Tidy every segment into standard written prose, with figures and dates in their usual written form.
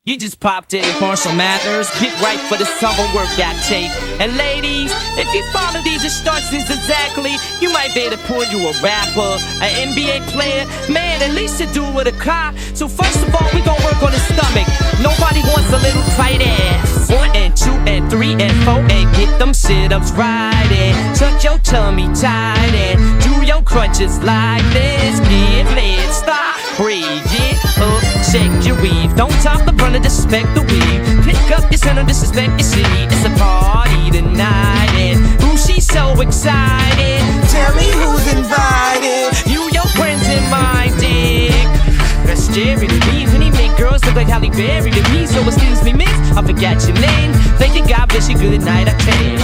You just popped in Marshall Mathers. Get right for the summer workout tape. And ladies, if you follow these instructions exactly, you might be able to pull you a rapper, an NBA player, man, at least to do with a car. So first of all, we gon' work on the stomach. Nobody wants a little tight ass. 1 and 2 and 3 and 4 and get them sit-ups right and tuck your tummy tight and do your crunches like this. Get lit, stop, breathe, get up, shake your weave. Don't top the brother, disrespect the weave. Pick up your center, disrespect your seat. It's a party tonight and ooh, she's so excited. Tell me who's invited. You, your friends, and my dick. That's scary to me when he make girls look like Halle Berry to me. So excuse me, miss, I forgot your name. Thank you, God bless you, good night. I can't.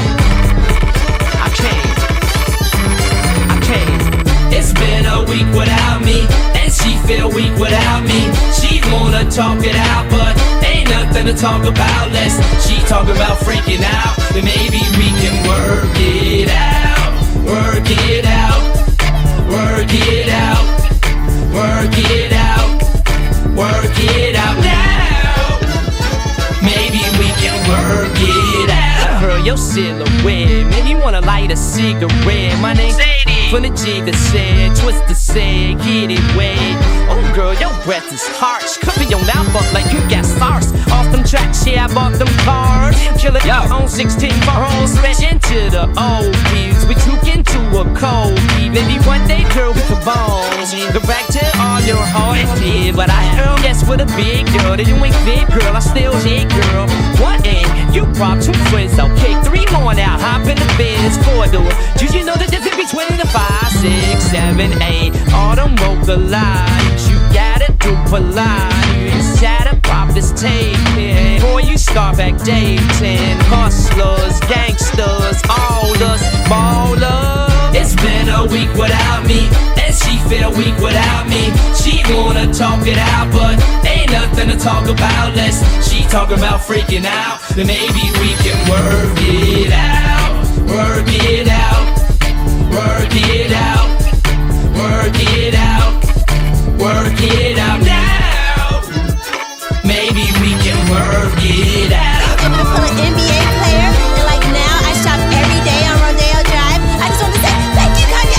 It's been a week without me, and she feel weak without me. She wanna talk it out, but ain't nothing to talk about. Less she talk about freaking out, then maybe we can work it out. Work it out. Work it out. Work it out. Work it out now. Maybe we can work it out. Girl, your silhouette, maybe you wanna light a cigarette. My name's Sadie. From the jigger said, twist the said, get it wet. Oh girl, your breath is harsh. Cover your mouth up like you got SARS. Off them tracks, yeah, I bought them cars. Killer, yo, on 16 balls. Smash into the old keys. We took into a cold key. Maybe one day, girl, we could bone. Go back to all your hard did. But I am, yes, with a big girl. That you ain't big, girl, I still hit, girl. One and you brought 2 friends, okay, 3 more now. Hop in the Benz 4-door. Did you know the difference between the 5, 6, 7, 8? All them vocalize, you gotta do polite. You shatter, pop this tape in. Boy, you start back dating. Hustlers, gangsters, all us ballers. It's been a week without me, and she feel weak without me. She wanna talk it out, but ain't nothing to talk about. Less she talk about freaking out, then maybe we can work it out. Work it out. Work it out. Work it out. Work it out now. Maybe we can work it out. I'm an NBA player, and like now I shop every day on Rodeo Drive. I just want to say thank you, Kanye.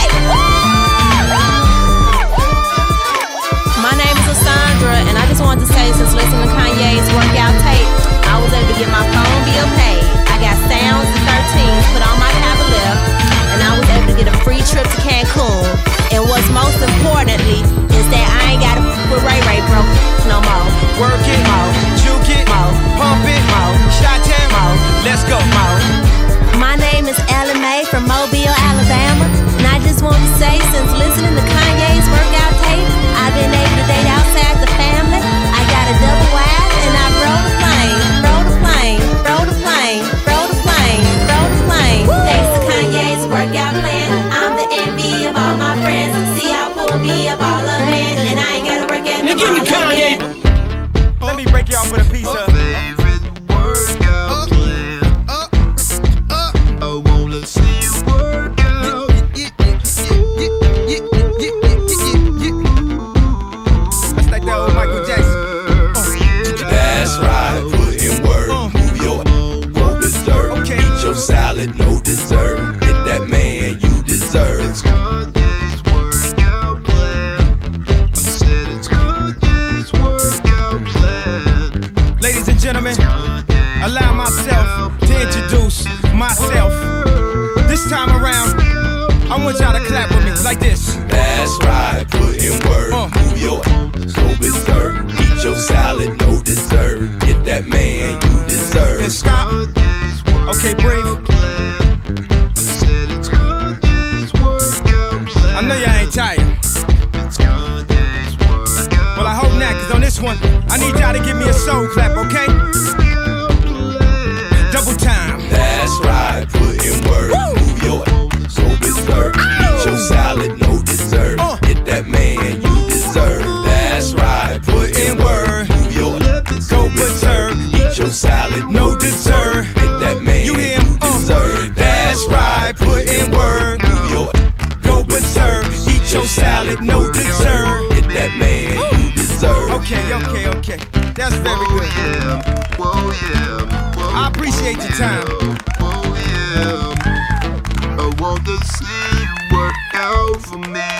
My name is Alessandra, and I just wanted to say, since listening to Kanye's workout tape, I was able to get my phone bill paid. I got sounds and 13s put on my tablet, and I was able to get a free trip to Cancun. And what's most importantly is that I ain't gotta with Ray Ray broke no more. Work it, juke it, pump it, shot it, let's go. My name is Ella Mae from Mobile, Alabama, and I just want to say, since listening to Kanye's workout tape, I've been able to date outside the family. I got a double wide, and I rode a plane, rode a plane, rode a plane, rode a plane, rode a plane. Thanks to Kanye's workout plan, I'm the envy of all my friends. See how pull me a ball of man, and I ain't gotta work at the Give me Kanye. Let me break y'all with a piece of favorite workout plan. I wanna see you work out. That's like that old Michael Jackson. That's right, put in work, move your no dessert. Okay. Eat your salad, no dessert. Get that man you deserve. It's Kanye's workout plan. I said it's Kanye's workout plan. Ladies and gentlemen, allow myself to introduce myself. This time around, I want y'all to clap with me like this. That's right, put in work, move your no dessert. Eat your salad, no dessert. Get that man you deserve. And stop. Okay, breathe. I said it's Kanye's workout plan. I know y'all ain't tired. It's Kanye's workout. Well, I hope not, cause on this one, I need y'all to give me a soul clap, okay? Double time. That's right, put in work, move your no dessert. Eat your salad, no dessert. Get that man you deserve. That's right, put in work, move your Go berserk. Eat your salad, No dessert. Get that man You hear? deserve. That's right, put in work. Move your Go berserk. Eat your salad, no dessert. Get that man you deserve. Okay. That's very good. I appreciate your time. I want to see you work out for me.